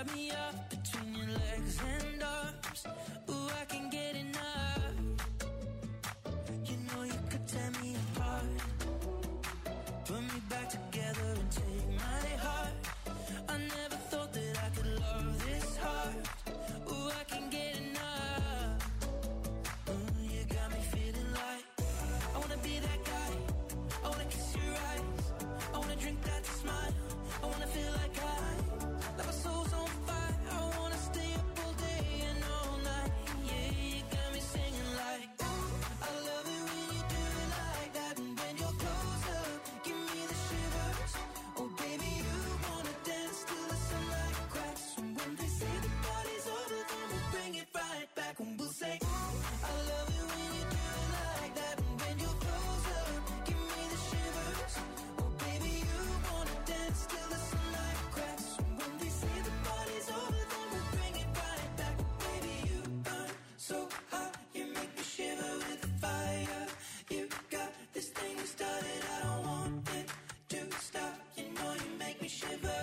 me up between your legs and arms. Ooh, I can get enough. You know you could tear me apart, put me back together and take my heart. I never thought that I could love this hard. Ooh, I can get enough. Ooh, you got me feeling like I wanna be that guy. I wanna kiss your eyes. I wanna drink that smile. I wanna feel like my soul's on fire. I wanna stay up all day and all night. Yeah, you got me singing like, ooh, I love it when you do it like that. And when you're close up, give me the shivers. Oh baby, you wanna dance till the sunlight cracks. And when they say the party's over, then we'll bring it right back. And we'll say, ooh, I love it when you do it like that. And when you're close up, give me the shivers. Oh baby, you wanna dance till the sunlight cracks. And when they say the party's over, then we'll bring it right back. Baby, you burn so hot, you make me shiver with fire. You got this thing you started, I don't want it to stop. You know you make me shiver.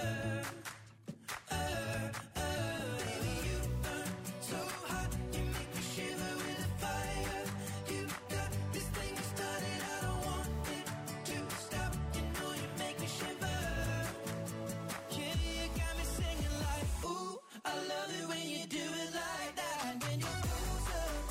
Baby, you burn so hot, you make me shiver with fire. You got this thing you started, I don't want it to stop. You know you make me shiver. Yeah, you got me singing like, ooh, I love it when you do it like that. And when you're close up,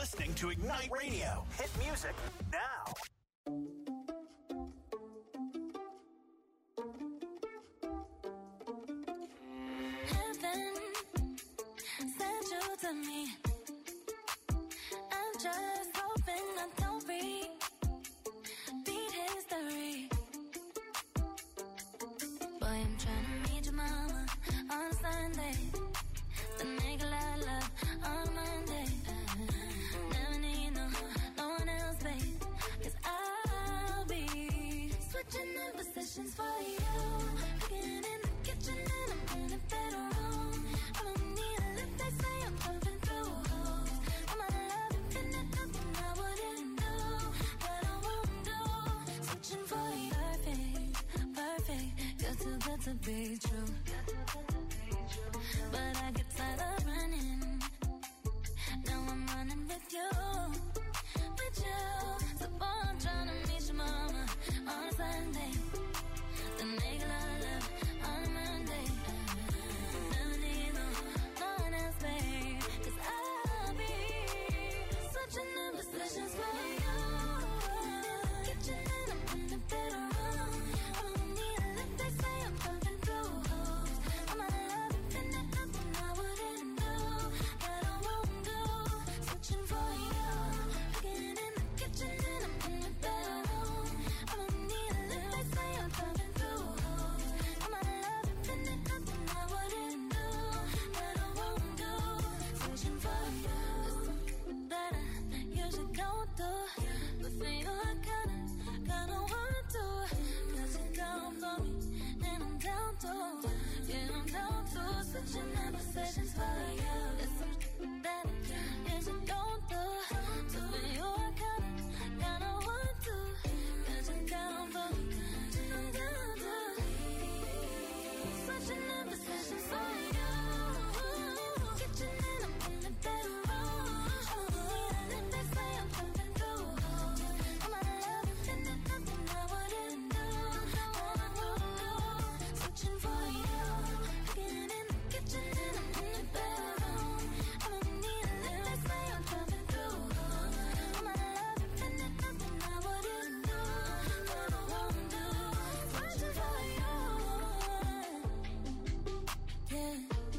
listening to Ignite Radio. Hit music now. Heaven sent you to me. I'm just hoping I don't repeat history. Boy, I'm trying to meet your mama on Sunday. Then make a lot of love on Monday. Never need no one else, babe. 'Cause I'll be switching in positions for you. Cooking in the kitchen and I'm in the bedroom. I don't need a lip, they say I'm jumping through holes. I'm out of love, infinite, nothing I wouldn't do, but I won't do. Switching for you, perfect, you're too good to be true. But I get tired of running. Now I'm running with you. So boy, I'm trying to meet your mama on a Sunday. Then make a lot of love on a Monday. Never need no one else, babe. 'Cause I'll be switching in positions for you. Kitchen and I'm in the bedroom. I don't need a lip, they say I'm jumping through holes. I'm out of love, infinite, nothing I wouldn't do, but I won't do. Switching for you. Cooking in the kitchen and I'm in the bedroom. I don't need a lip, they say I'm jumping through holes. I'm out of love, infinite, nothing I wouldn't do, but I won't do. Switching for you. That I usually don't do, but for you I kinda want to. 'Cause you're down for me, and I'm down to. Yeah, I'm down to. Switching in positions for you. It's something that I usually don't do, but for you I kinda want to. 'Cause you're down for me, and I'm down to. Switching in positions for you. Kitchen and I'm in the bedroom. I don't need a lip, they say I'm jumping through holes. I'm out of love, infinite, nothing I wouldn't do, but I won't do. Switching for you. Cooking in the kitchen and I'm in the bedroom. I don't need a lip, they say I'm jumping through holes. I'm out of love, infinite, nothing I wouldn't do, but I won't do. Switching for you. Yeah.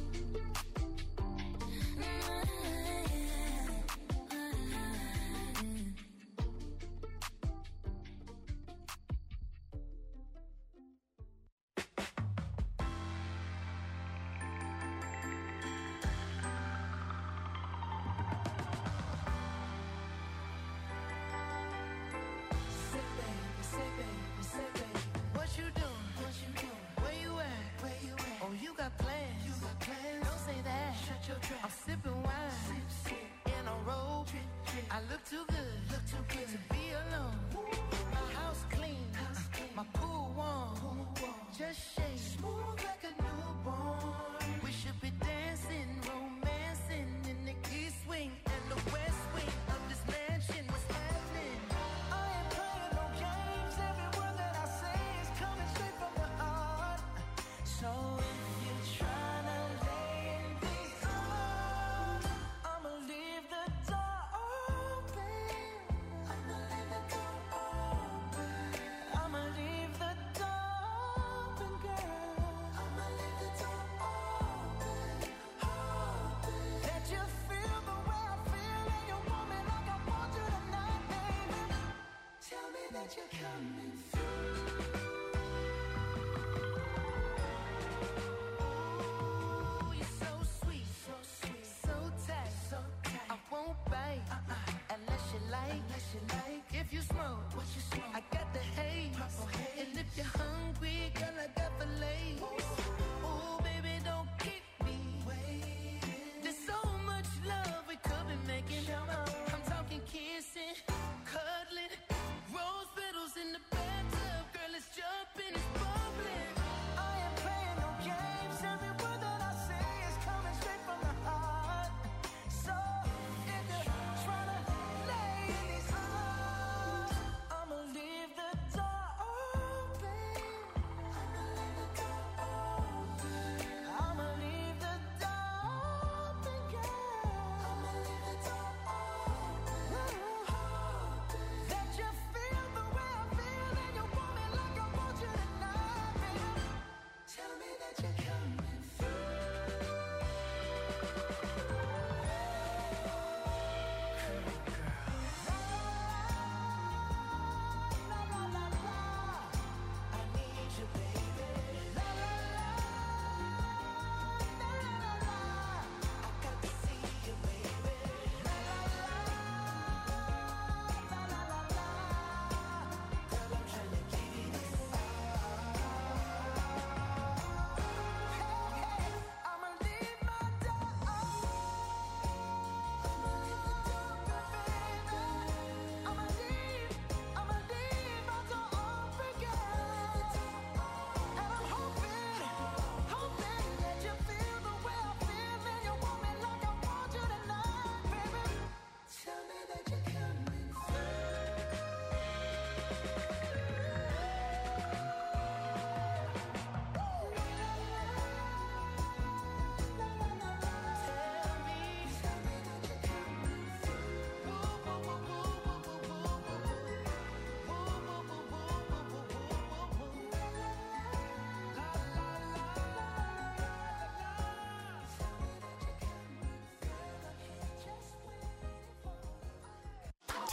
What you doing? Where you at? Oh, you got plans. Don't say that. Shut your trap. I'm sipping wine. In a robe. I look too good to be alone. My house clean. My pool warm. Just shake. Smooth like a newborn. We should be dancing, romancing in the east wing and the west wing of this mansion. What's happening? I ain't playing no games. Every word that I say is coming straight from the heart. So if you're trying to lay in these arms, I'ma leave the door open. I'ma leave the door open. I'ma leave the door open, girl. I'ma leave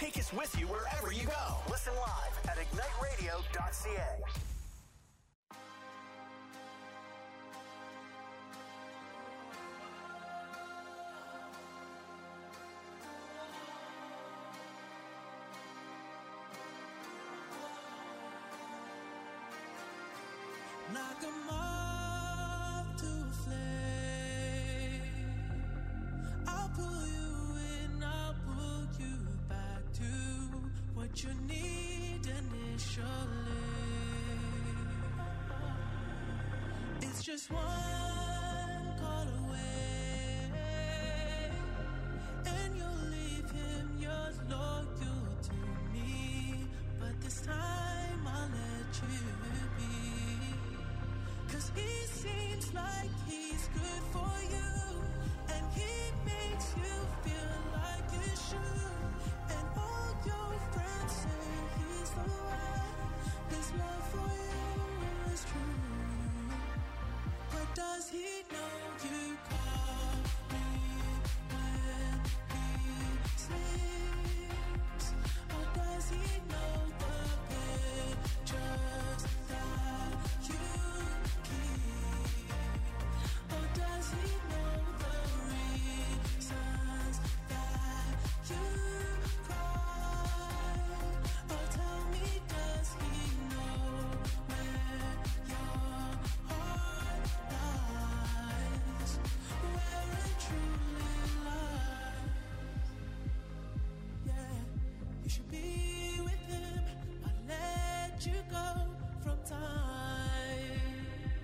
Take us with you wherever you go. Listen live at igniteradio.ca. Like a moth to a flame, I'll pull you in, I'll pull you back to what you need initially. It's just one call away, and you'll leave him yours loyal to me. But this time I'll let you be. 'Cause he seems like he's good for you, and he makes you feel like you should. And all your friends say he's the one. His love for you is true. But does he know you call me when he sleeps? Or does he know the pictures that you or does he know the reasons that you cry? Or tell me, does he know where your heart lies? Where it truly lies? Yeah, you should be with him, but let you go from time.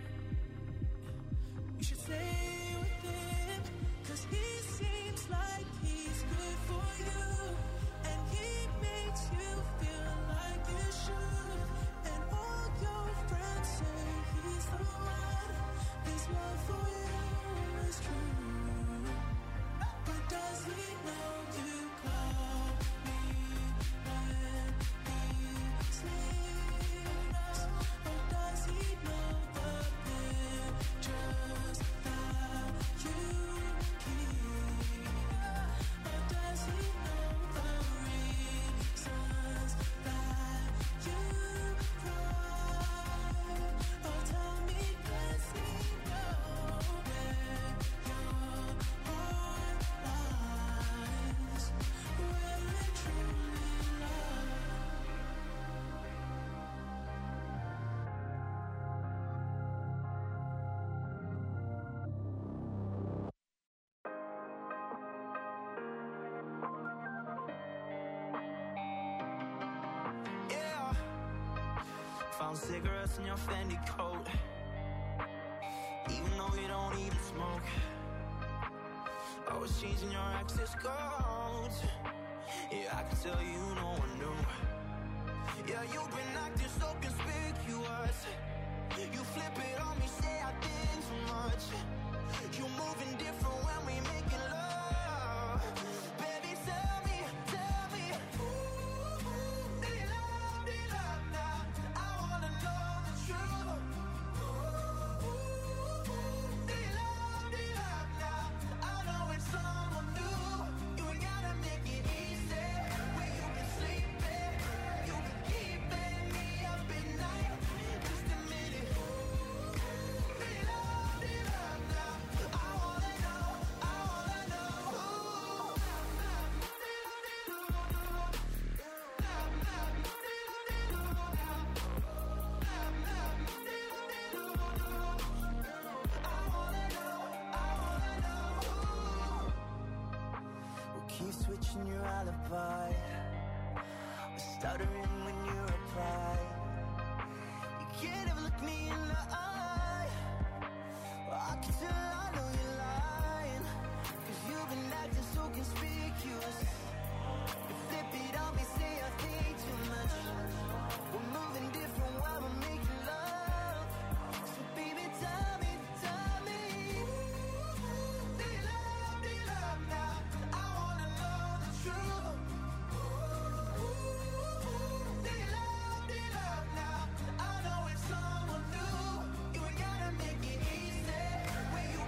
You should stay with him, 'cause he seems like he's good for you, and he makes you feel like you should. And all your friends say he's the one. His love for you is true. But does he know you call me when he sleeps? Or does he know the pictures that you keep? Or does he know the reasons that you cry? Or tell me, does he know where your heart lies? Where it truly lies? Yeah, found cigarettes in your Fendi coat, even though you don't even smoke. Always changing your access codes. Yeah, I can tell you no one knew. Yeah, you've been acting so conspicuous. You flip it on me, say I did too much. You're moving different when we making love. Baby, tell me, ooh, do you love now? I wanna know the truth. Ooh, do you love now? I know it's someone new. You ain't gotta make it easy. Where you been sleeping? You been keeping me up at night. Just a minute. Do you love now? I wanna know. We'll keep switching your alibi. We're stuttering when you reply. You can't ever look me in the eye. Well, I can tell I know you're lying, 'cause you've been acting so conspicuous. You flip it on me, say I think too much. We're moving different while we're making love. So baby, tell me, do you love now? I wanna know the truth. Do you love now? I know it's someone new. You ain't gotta make it easy. Where you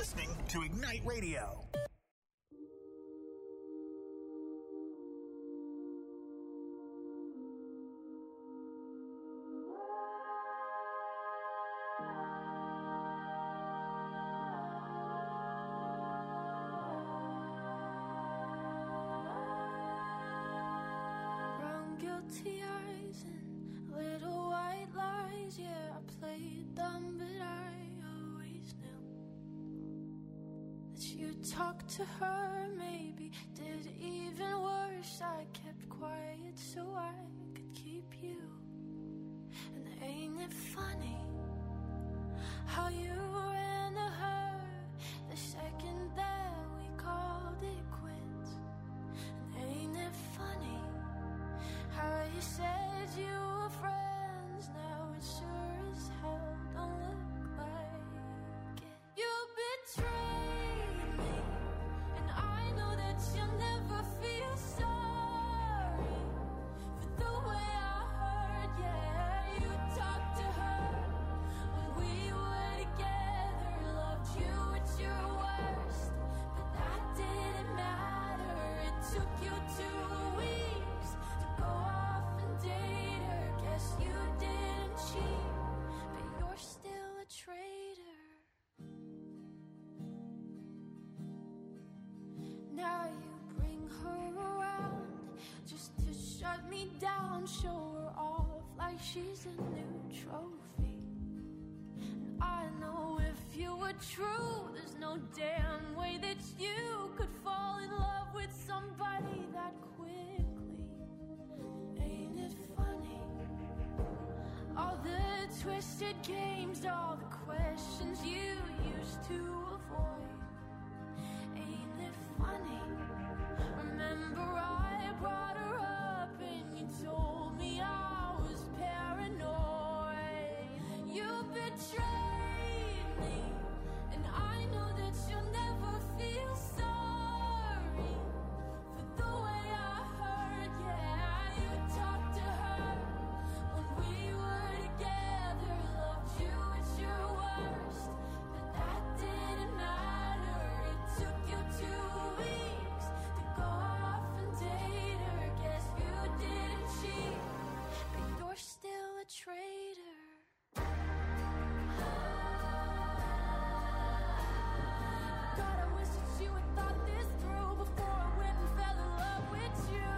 listening to Ignite Radio. Guilty eyes and little white lies. Yeah, I played dumb, but I always knew that you talked to her. Maybe did even worse. I kept quiet so I could keep you. And ain't it funny how you ran to her the second that we called it quits? And ain't it funny how you said you were friends, now it sure as hell don't look like it. You betrayed me, and I know that you'll never feel sorry for the way I heard. Yeah, you talked to her when we were together, loved you at your worst, but that didn't matter. It took you 2 weeks to go off and date her. Guess you didn't cheat, but you're still a traitor. Now you bring her around just to shut me down, show her off like she's a new trophy. And I know if you were true, there's no damn way that you could fall in love with somebody that quickly. Ain't it funny? All the twisted games, all the questions you used to avoid. Ain't it funny? Remember I brought her up and you told me I was paranoid. You betrayed me, and I know that you'll never feel sorry for the way I heard. Yeah, you talked to her when we were together, loved you at your worst, but that didn't matter. It took you 2 weeks to go off and date her. Guess you didn't cheat, but you're still a traitor. God, I wish that you had thought this through before I went and fell in love with you.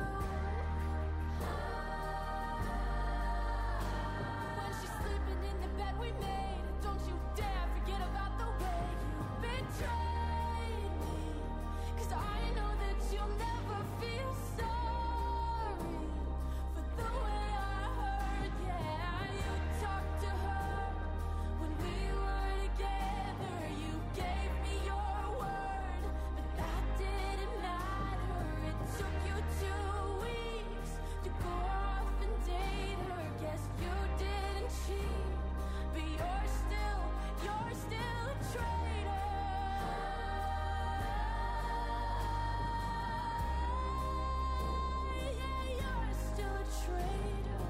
When she's sleeping in the bed we made, don't you dare forget about the way you betrayed me. 'Cause I know that you'll never feel sorry for the way I heard. Yeah, you talked to her when we were together. You gave me your word, but that didn't matter. It took you 2 weeks to go off and date her. Guess you didn't cheat, but you're still a traitor. Yeah, you're still a traitor.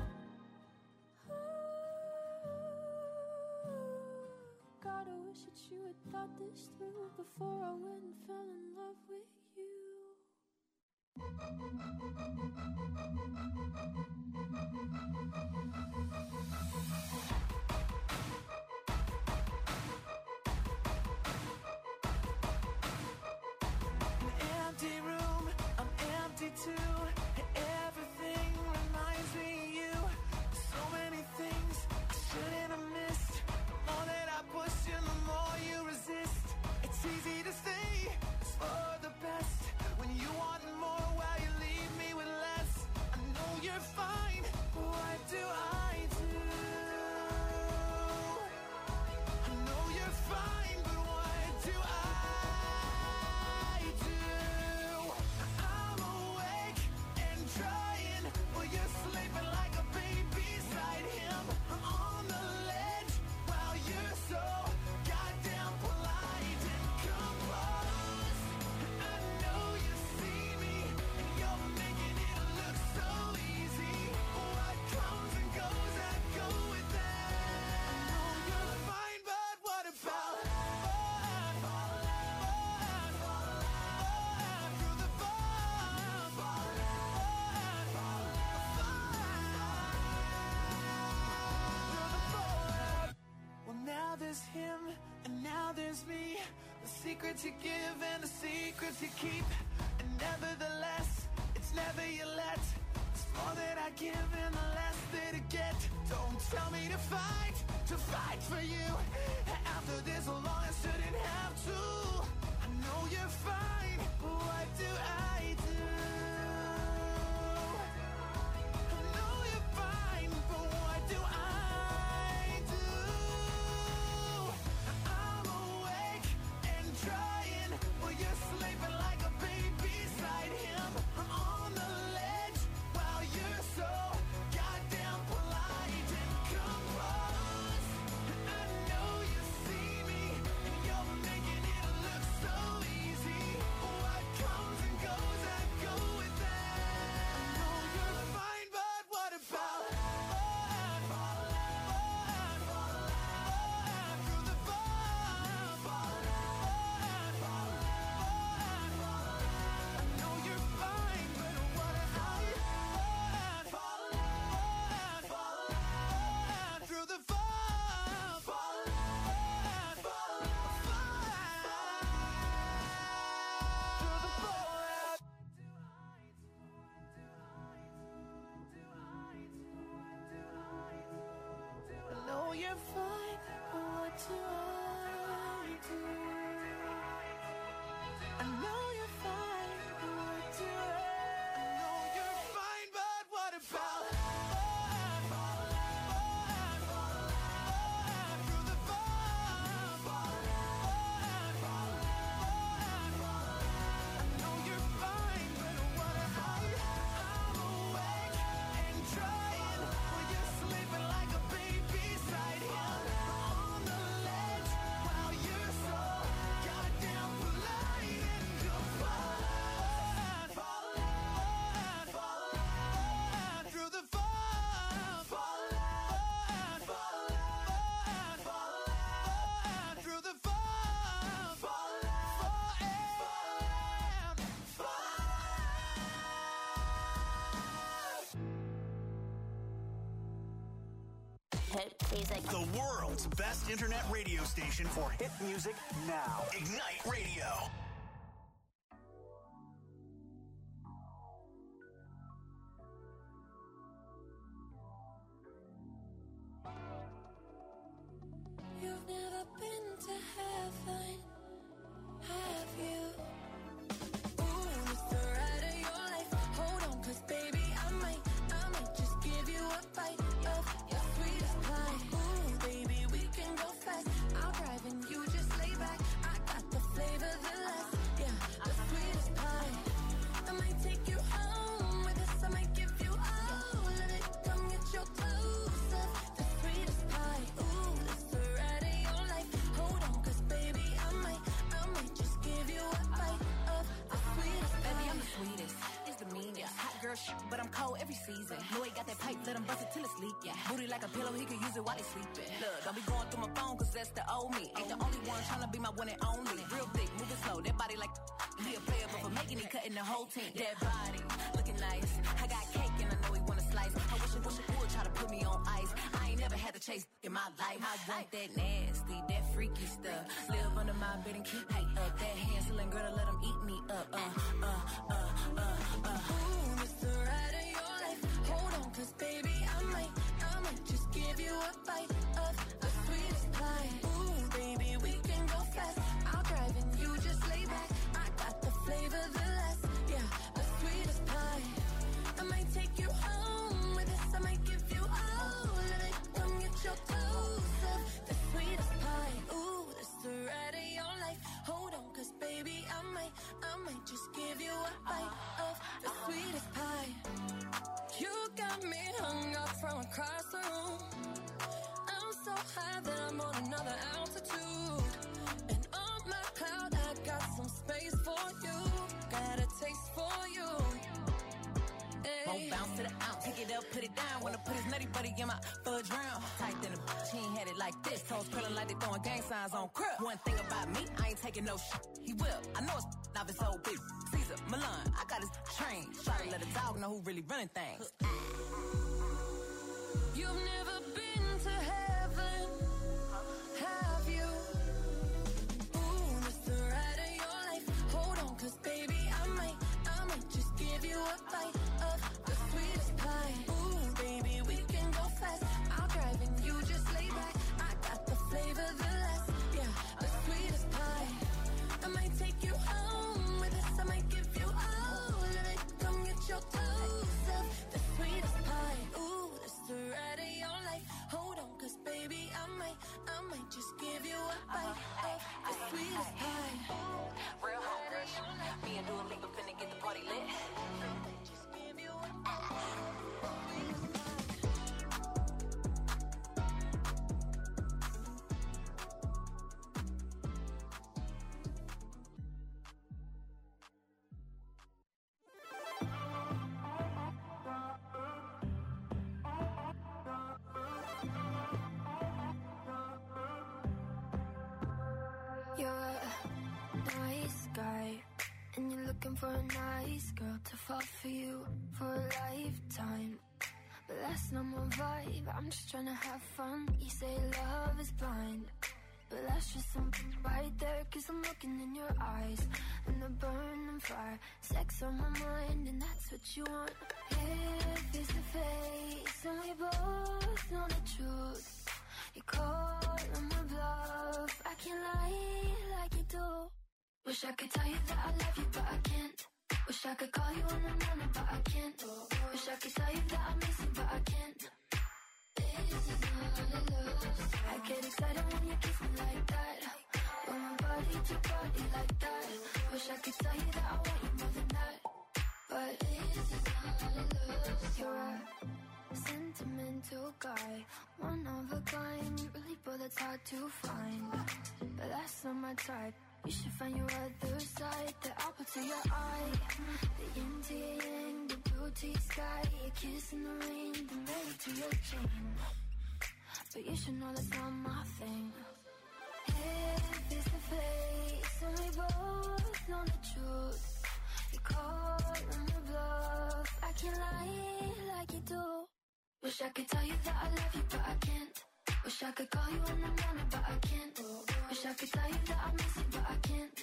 God, I wish that you had thought this through before I went and fell in love with you. An empty room, I'm empty too. Everything reminds me of you. So many things I shouldn't have missed. The more that I push you, the more you resist. It's easy to say it's for the best when you want more while you leave me with less. I know you're fine, but what do I do? promised me the secrets you give and the secrets you keep. And nevertheless, it's never you let. It's more that I give and the less that I get. Don't tell me to fight for you. After this so long, I shouldn't have to. I know you're fine, but what do I do? I know you're fine, but what do I do? I'm awake and trying, but you're sleeping like a baby beside him. I'm on the ledge while you're so goddamn polite and composed. I know you see me, and you're making it look so easy. What comes and goes, I go with that. I know you're fine, but what about through the I know you're fine, but what about through the I know you're fine, but what do I do? I know you're fine, but what do I know you're fine, but what about through the I know you're fine, but what about I'm awake and trying, but you're sleeping like a baby beside him. On the ledge while you're so goddamn polite and goodbye. Through the through the Hit music. The world's best internet radio station for hit music now. Ignite Radio. You've never been to heaven, have you? Ooh, it's the ride of your life. Hold on, 'cause baby, I might just give you a bite of your sweetest pie. Ooh, baby, we can go fast. I'll drive and you just lay back. I got the flavor, the last, yeah, the sweetest pie. I might take you home with us. I might give you all of it. Come get your clothes up, the sweetest pie. Ooh, it's the ride of your life. Hold on, 'cause baby, I might just give you a bite of the sweetest pie. Baby, I'm the sweetest. It's the meanest. Hot girl shit, but I'm cold every season. Know he got that pipe, let him bust it till it's leak. Yeah. Booty like a pillow, he could use it while he's sleeping. Look, don't be going through my phone, 'cause that's the old me. Ain't the only one tryna be my one and only. Real thick, moving slow, that body like he a player, but for making it, cutting the whole team. That body, looking nice. I got cake and I know he wanna slice. I wish it would try to put me on ice. I ain't never had to chase in my life. I want that nasty, that freaky stuff. Live under my bed and keep me up. That Hansel girl to let him eat me up. Ooh, it's the ride of your life. Hold on, 'cause baby, I might just give you a bite of the sweetest pie. Ooh, baby, we can go fast. I'll drive and you just lay back. I got the flavor, the last, yeah, the sweetest pie. I might take you home with us. I might give you all of it. Come get your clothes up, the sweetest pie. Ooh, it's the ride of your life. Hold on, 'cause baby, I might just give you a bite of the sweetest pie. You got me hung up from across the room. I'm so high that I'm on another altitude. And on my cloud, I got some space for you. Got a taste for you. Won't bounce to the ounce. Pick it up, put it down. Wanna put his nutty buddy in my fudge round. Tight than a bitch, he ain't had it like this. Toes curling like they throwing gang signs on crib. One thing about me, I ain't taking no shit. He will. I know it's off his old bitch. Caesar, Milan, I got his train. Try to let a dog know who really running things. You've never been to heaven, have you? I might just give you a bite of the sweetest pie. Real hungry. Me and Dua Lipa finna get the party lit. I might just give you a sweetest pie. You're a nice guy, and you're looking for a nice girl to fall for you for a lifetime. But that's not my vibe, I'm just trying to have fun. You say love is blind, but that's just something right there. Cause I'm looking in your eyes, and the burning fire. Sex on my mind, and that's what you want. Here, face to face, and we both know the truth. You call on my bluff, I can't lie like you do. Wish I could tell you that I love you, but I can't. Wish I could call you in the morning, but I can't. Wish I could tell you that I miss you, but I can't. This is not love. I get excited when you kiss me like that. When my body to body like that. Wish I could tell you that I want you more than that. But this is not love. You're a sentimental guy, one of a kind, really, but that's hard to find. But that's not my type. You should find your other side, the apple to your eye, the yin to your yang, the blue to your sky, your kiss in the rain, the melody to your chain. But you should know that's not my thing. Here, face to face, and we both know the truth. You call on my bluff, I can't lie like you do. Wish I could tell you that I love you, but I can't. Wish I could call you in the morning, but I can't. Wish I could tell you that I miss you, but I can't.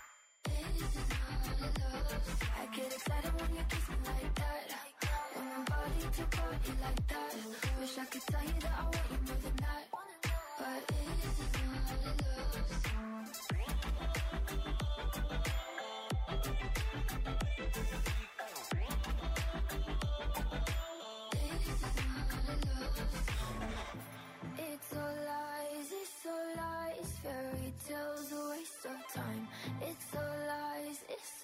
This is not love. I get excited when you kiss me like that. When my body to body like that. Wish I could tell you that I want you more than that. But this is not love. It's all lies, fairy tales, a waste of time. It's all lies,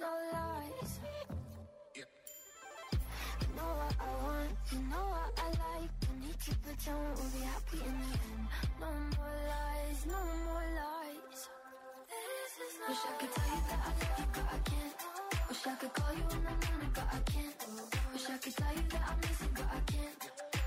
You know what I want, you know what I like. Don't need to pretend we'll be happy in the end. No more lies, no more lies. Wish I could tell you that I love you, but I can't. Wish I could call you in the morning, but I can't. Wish I could tell you that I miss you, but I can't.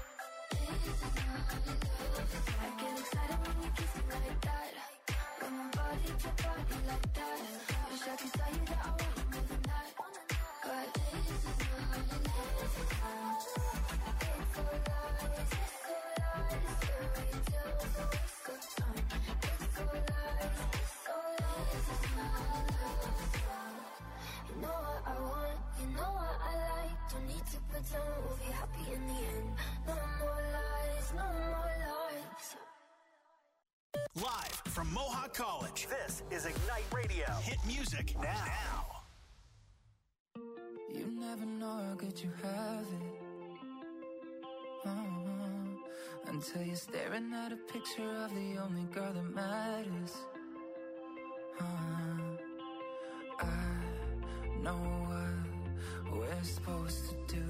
I get excited when you kiss me like that. When my body to body like that. Wish I could tell you that I want you more than that. But this is not love. It's all lies, fairy tales, a waste of time. It's all lies, it's not love. You know what I want, you know what I like. Don't need to pretend we'll be happy in the end. No more lies, no more lies. Live from Mohawk College, this is Ignite Radio. Hit music now. You never know how good you have it. Until you're staring at a picture of the only girl that matters. I know what we're supposed to do.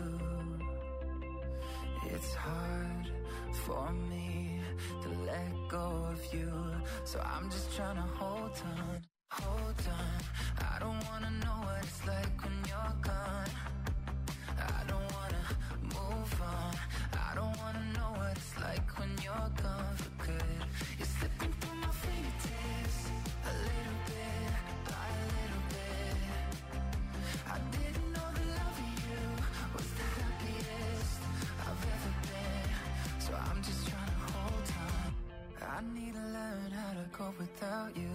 It's hard for me to let go of you, so I'm just trying to hold on. I don't wanna know what it's like when you're gone. I don't wanna move on. I don't wanna know what it's like when you're gone for good. You're slipping through my fingertips, a little bit by a little bit. I didn't know the love of you was the happiest I've ever been, so I'm just trying to hold on. I need to learn how to cope without you.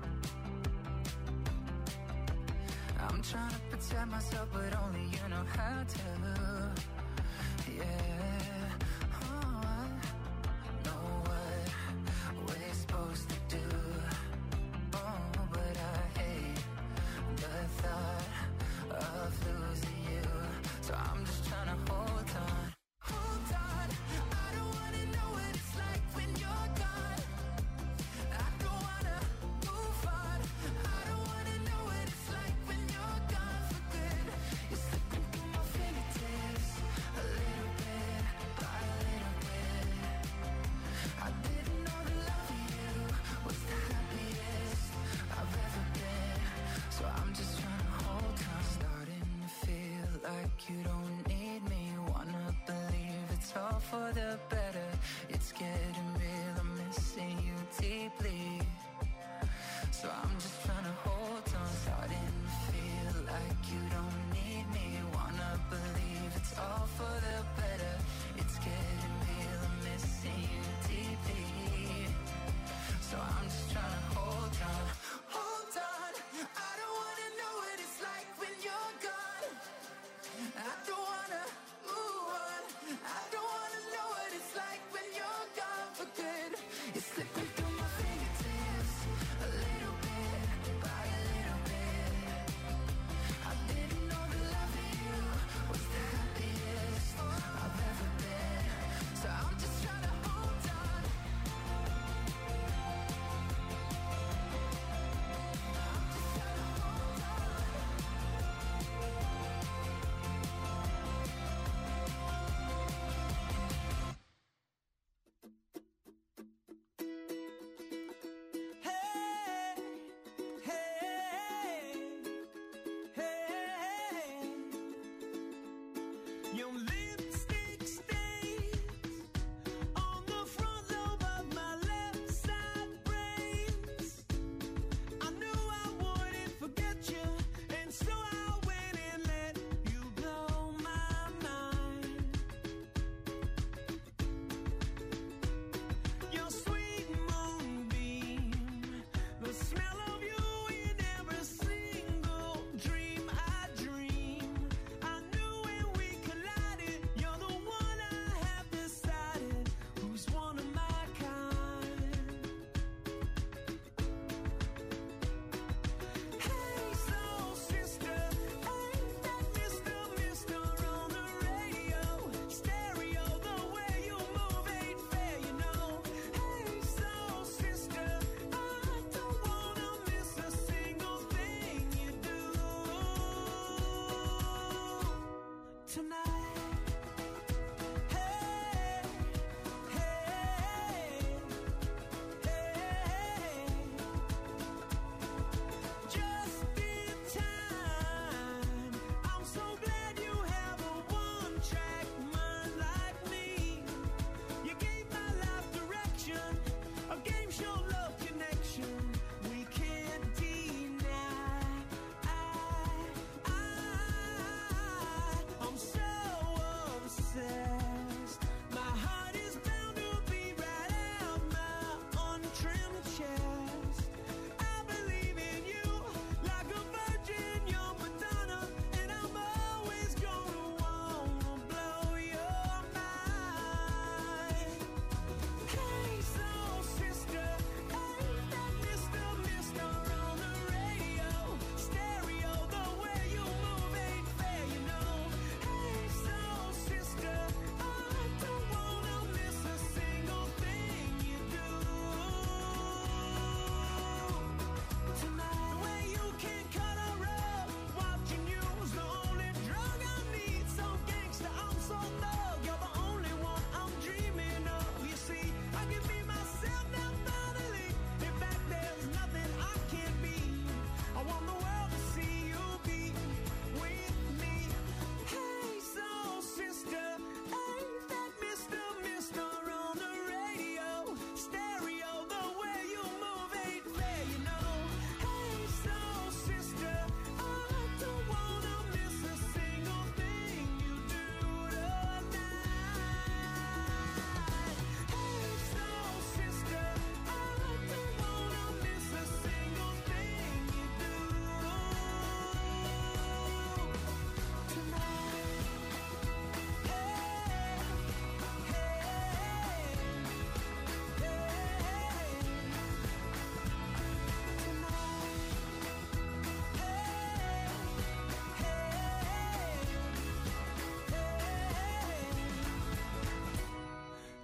I'm trying to protect myself, but only you know how to. Yeah, I know what we're supposed to do. But I hate the thought of losing you, so I'm just trying to hold on. I don't wanna know what it's like when you're gone.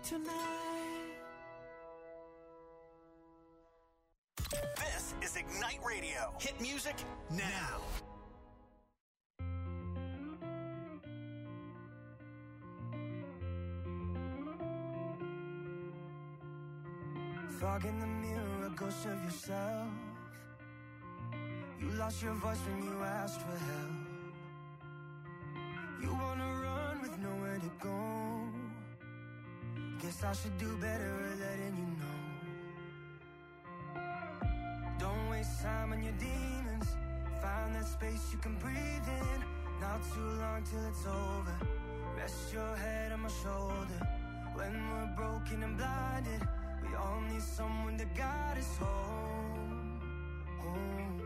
tonight. This is Ignite Radio. Hit music now. Fog in the mirror, a ghost of yourself. You lost your voice when you asked for help. You wanna run with nowhere to go. Guess I should do better at letting you know. Don't waste time on your demons. Find that space you can breathe in. Not too long till it's over. Rest your head on my shoulder. When we're broken and blinded, we all need someone to guide us home, home.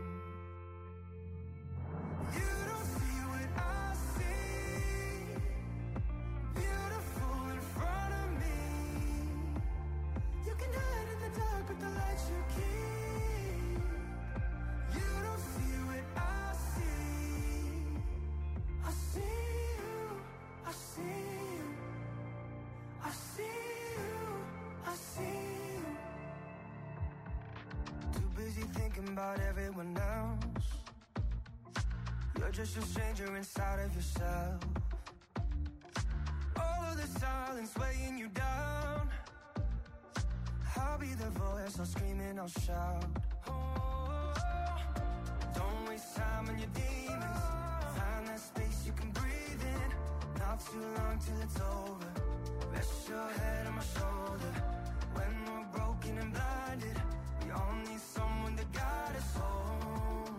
You don't see what I see. Beautiful in front of me. You can hide in the dark, but the light you keep. You don't see what I see. I see you, I see you, I see you, I see you. Too busy thinking about everyone else. You're just a stranger inside of yourself. All of the silence weighing you down. I'll be the voice, I'll scream and I'll shout. Oh, don't waste time on your demons. Find that space you can breathe in. Not too long till it's over. Rest your head on my shoulder. When we're broken and blinded, we all need someone to guide us home.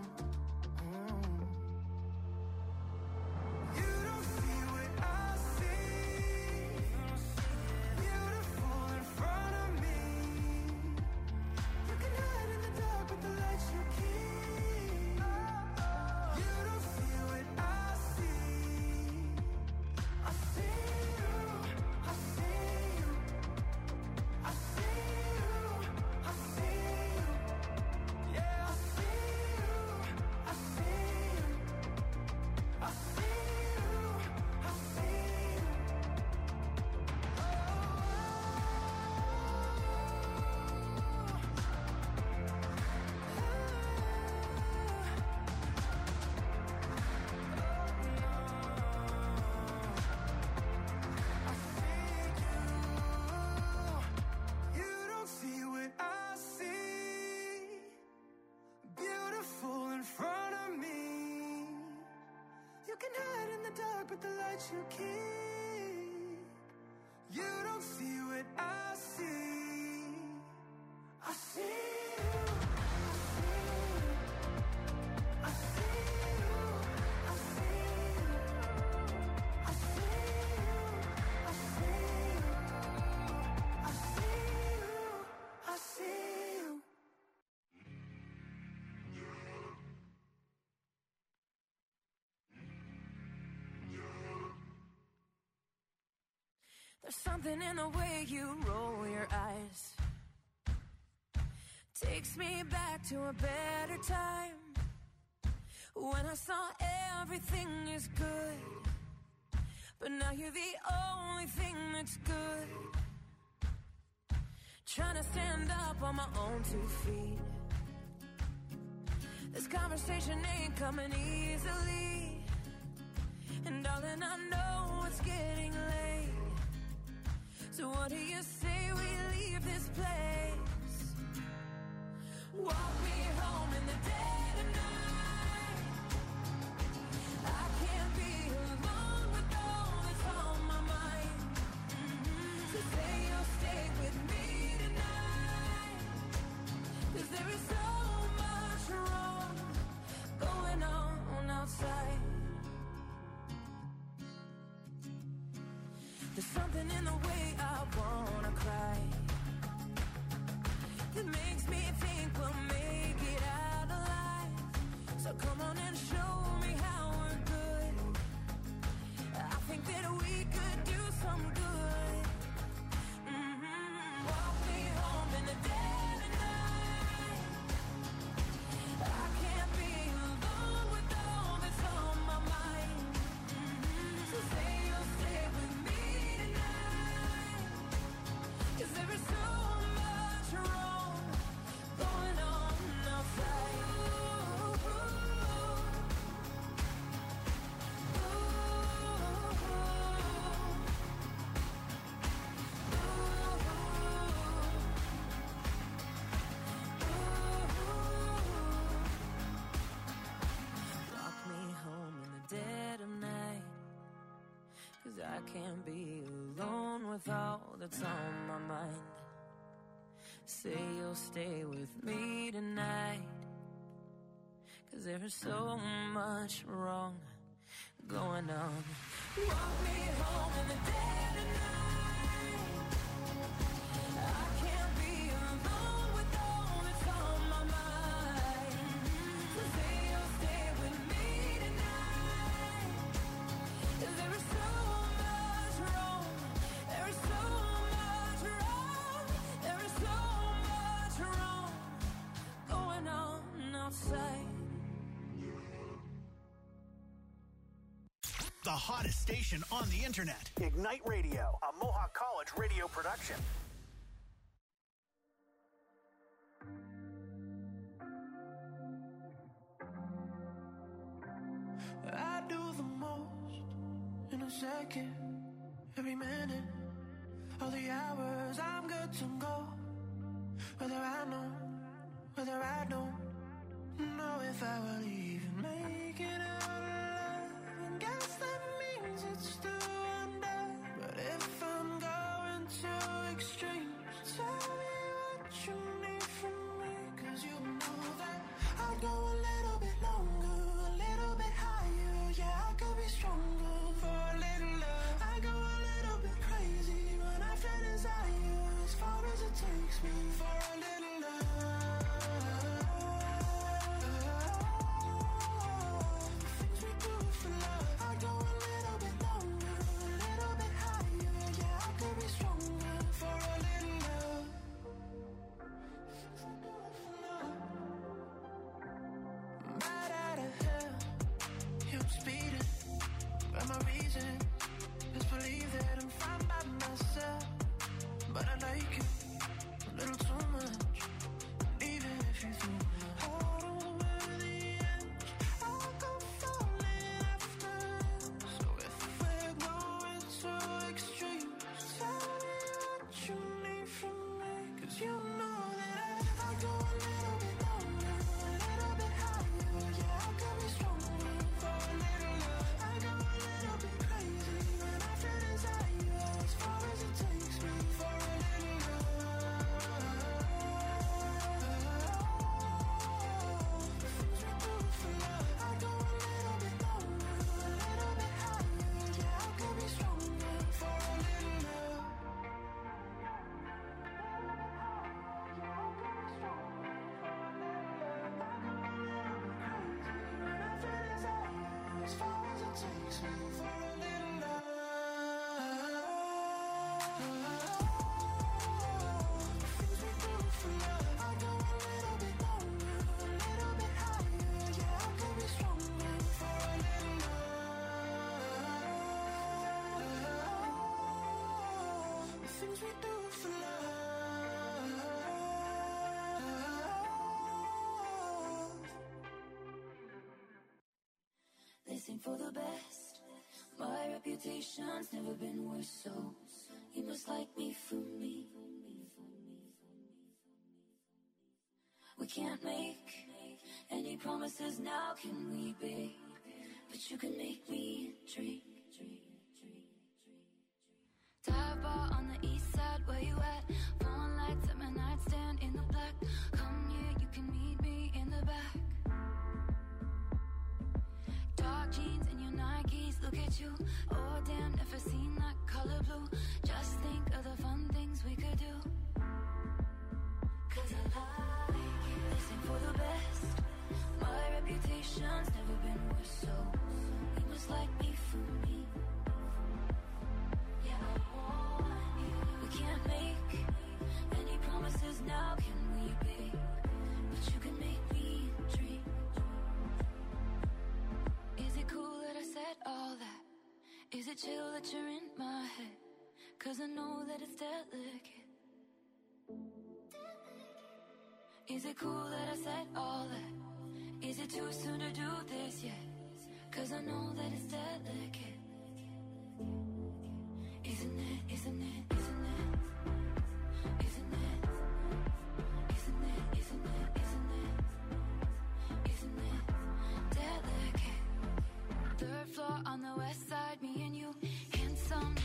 You don't see what I see. Beautiful in front of me. You can hide in the dark, but the light you keep. You don't see what I see. I see you, I see you, I see you, I see you. Yeah, I see you, I see you, I see you, I see you. You don't see what I see. Beautiful in front of me. You can hide in the dark, but the light you keep. You don't see what I see. I see you, I see you, I see you, I see you, I see you, I see you, I see you. There's something in the way you roll your eyes. Takes me back to a better time, when I saw everything is good. But now you're the only thing that's good. Trying to stand up on my own 2 feet. This conversation ain't coming easily. And darling, I know it's getting late. So what do you say we leave this place? Walk me home in the dead of night. I can't be alone with all that's on my mind. So say you'll stay with me tonight. 'Cause there is so much wrong going on outside. There's something in the way I wanna cry that makes me think we'll make it out alive. So come on and show me how we're good. I think that we could do some good. Walk me home in the dead of night. I can't be alone with all that's on my mind. So say you'll stay with me tonight. I can't be alone with all that's on my mind. Say you'll stay with me tonight, 'cause there is so much wrong going on. Walk me home in the dead of night. I can't be alone with all that's on my mind. So say you'll stay with me tonight, 'cause there is so much wrong. There is so much wrong. There is so much wrong going on outside. The hottest station on the internet. Ignite Radio, a Mohawk College radio production. I do the most in a second, every minute, all the hours I'm good to go. Whether I know, whether I don't know if I will even make it out alive. And guess that means it's still under. But if I'm going too extreme, tell me what you need from me. 'Cause you know that I'd go a little bit longer, a little bit higher. Yeah, I could be stronger for a little love. I go a little bit crazy when I feel desire, as far as it takes me for a little love. Things we do for love. I go a little bit longer, a little bit higher. Yeah, I could be stronger for a little love. Right out of hell, yeah, I'm speeding, but my reason is believe that I'm fine by myself. But I like it a little too much, even if you threw my heart over the edge, I'll go falling after. So if we're going too extreme, tell me what you need from me. 'Cause you know that I go a little bit longer, a little bit higher. Yeah, I could be stronger for a little love. I go a little bit crazy when I feel desire, as far as it takes me for a little love. The things we do for love. I go a little bit longer, a little bit higher. Yeah, I could be stronger for a little love. As far as it takes me for a little love. Things we do for love. I go a little bit longer, a little bit higher. Yeah, I could be stronger for a little love. The things we do for love. They sing for the best. My reputation's never been worse, so you must like me for me. We can't make any promises now, can we, babe? But you can make me dream. Dive bar on the east side, where you at? Phone lights at my nightstand in the black. Come here, you can meet me in the back. Dark jeans and your Nikes, look at you. Oh damn, never seen that color blue. Just think of the fun things we could do. 'Cause I like it. Listen for the best. My reputation's never been worse, so you must like me for me. Yeah, I want you. We can't make any promises now, can we, babe? But you can make me dream. Is it cool that I said all that? Is it chill that you're in my head? 'Cause I know that it's delicate. Is it cool that I said all that? Is it too soon to do this yet? 'Cause I know that it's delicate. Isn't it, isn't it, isn't it? Isn't it? Isn't it, isn't it, isn't it? Isn't it delicate? Third floor on the west side, me and you, handsome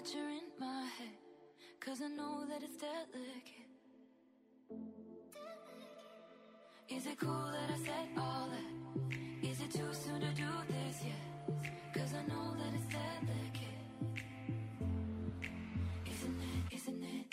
that you're in my head, 'cause I know that it's delicate. Is it cool that I said all that? Is it too soon to do this yet? 'Cause I know that it's delicate. Isn't it, isn't it?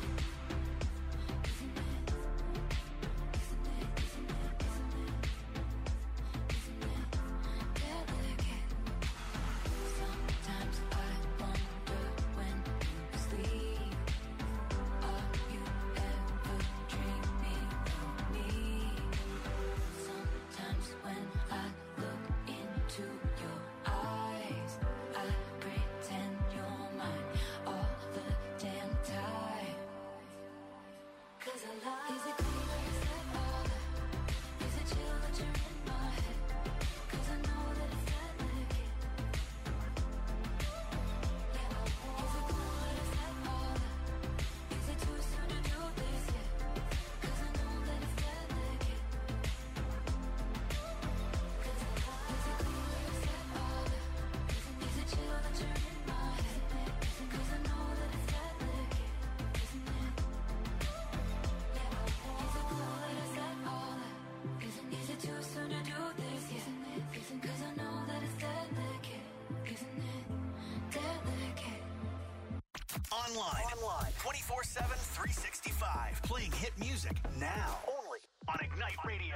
Online 24/7, 365. Playing hit music now. Only on Ignite Radio.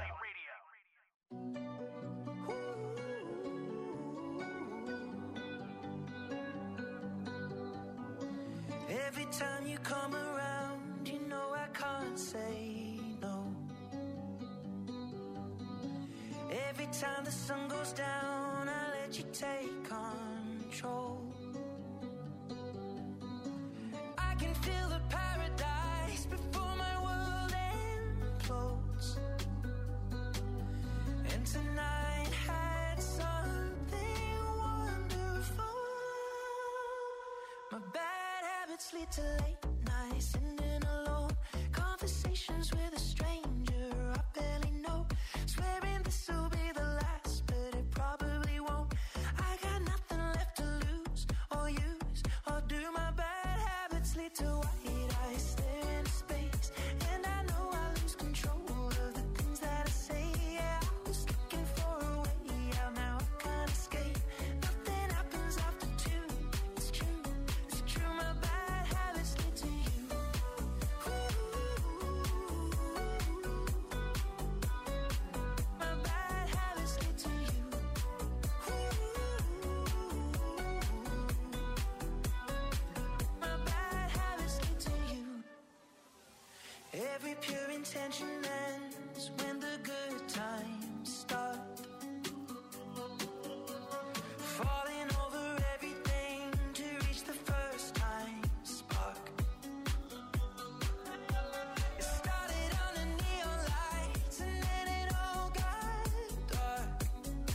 Every time you come around, you know I can't say no. Every time the sun goes down, I let you take control. I can feel the paradise before my world implodes. And tonight had something wonderful. My bad habits lead to late nights, sitting alone, conversations with a stranger I barely know, swearing this will be the last, but it probably won't. I got nothing left to lose or use or do. My bad habits lead to white eyes stare into space, and I know I lose control of the things that I say. Yeah, I was looking for a way out, now I can't escape. Nothing happens after two. It's true, it's true. My bad habits lead to you. My bad habits lead to you. My bad habits lead to you. Every pure intention ends when the good times start. Falling over everything to reach the first time spark. It started on the neon lights and then it all got dark.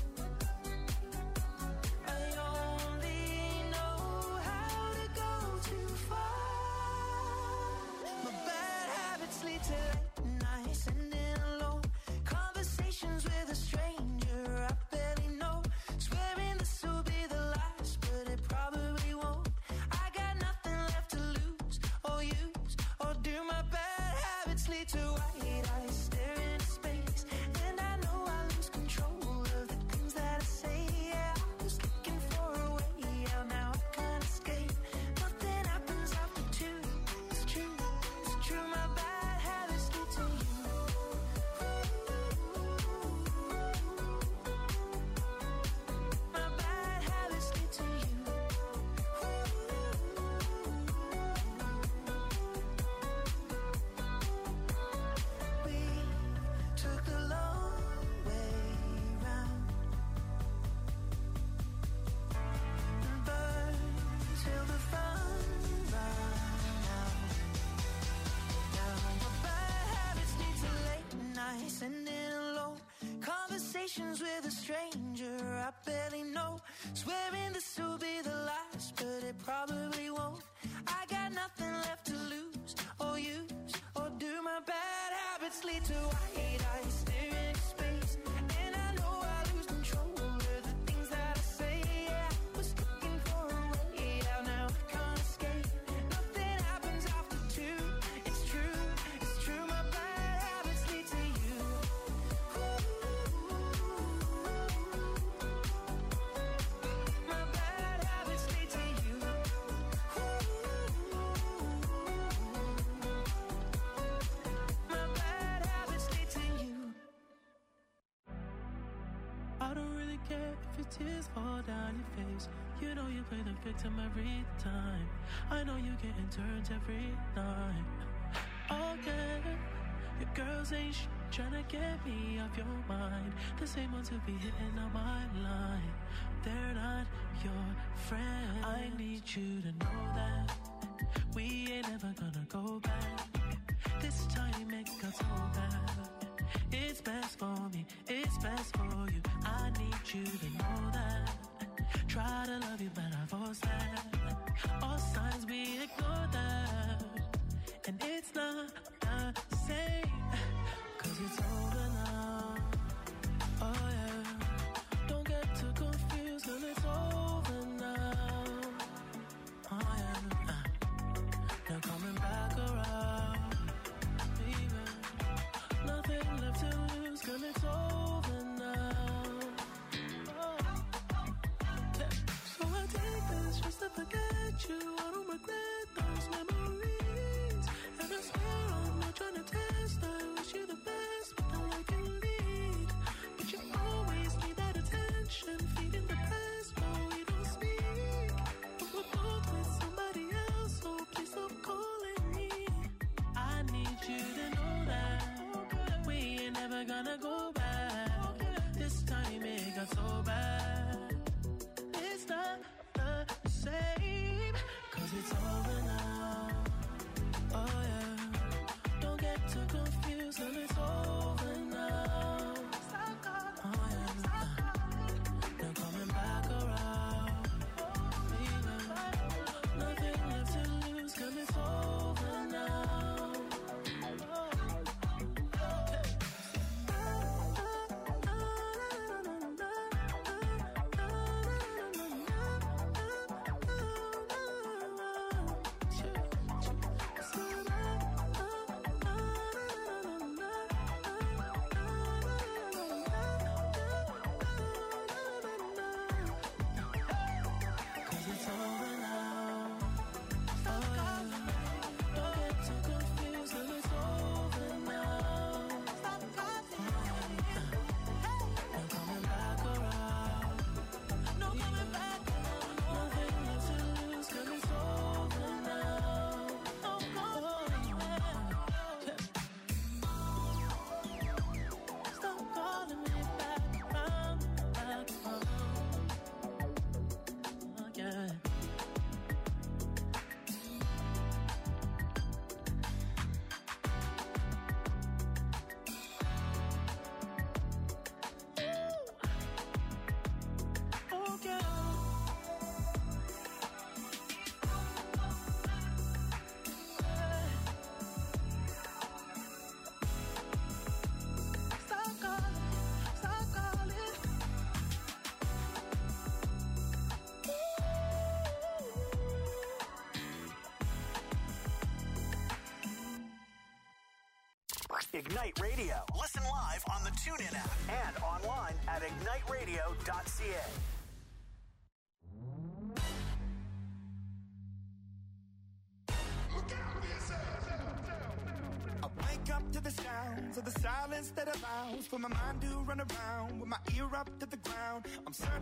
I only know how to go too far. My bad habits lead to late nights, sitting alone, conversations with a stranger I barely know, swearing this will be the last, but it probably won't. I got nothing left to lose or use or do. My bad habits lead to white eyes staring into space, and I know I lose control of the things that I say. Yeah, I was looking for a way out, now I can't escape. Nothing happens after two. It's true, it's true. My bad habits lead to you. My bad habits lead to you. We took the long way round and burned till the fun ran out. Now my bad habits lead to late nights, sitting alone, conversations with a stranger I barely know, swearing this will be the last, but it probably won't. I got nothing left to lose or use or do. My bad habits lead to white eyes staring into space, and I know I lose control of the things that I say. Yeah, I was looking for a way out, now I can't escape. I don't really care if your tears fall down your face. You know you play the victim every time. I know you getting turns every night. Oh yeah, your girls ain't tryna get me off your mind. The same ones who be hitting on my line. They're not your friends. I need you to know that we ain't ever gonna go back. This time it got so bad. It's best for me, it's best for you. I need you to know that. Try to love you, but I force that. All signs we ignore that. And it's not the same, 'cause it's over now. Oh yeah, don't get too confused, 'cause it's over now. Oh yeah, now coming back around. Even nothing left to lose, 'cause it's over now. Oh. Yeah. So I take this just to forget you. I don't regret those memories. And I swear I'm not trying to test. I wish you the best, but I like you lead. But you always need that attention, feeding the past while we don't speak. But we're both with somebody else, so please stop calling me. I need you to know that we ain't never gonna go back. This time it got so bad. It's not the same, 'cause it's over now. Oh yeah, don't get too confused, and it's over now. Oh yeah, now coming back around. Even nothing left to lose, 'cause it's over now. Ignite Radio. Listen live on the TuneIn app and online at igniteradio.ca. I wake up to the sounds of the silence that allows for my mind to run around with my ear up to the ground. I'm certain